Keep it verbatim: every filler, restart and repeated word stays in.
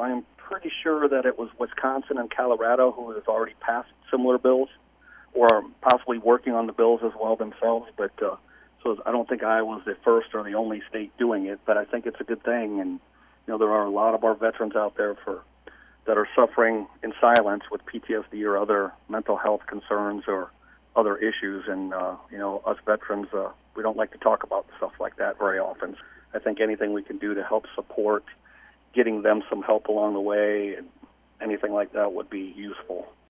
I'm pretty sure that it was Wisconsin and Colorado who has already passed similar bills, or are possibly working on the bills as well themselves. But uh, so I don't think Iowa's the first or the only state doing it. But I think it's a good thing, and you know there are a lot of our veterans out there for that are suffering in silence with P T S D or other mental health concerns or other issues. And uh, you know, us veterans, uh, we don't like to talk about stuff like that very often. I think anything we can do to help support getting them some help along the way and anything like that would be useful.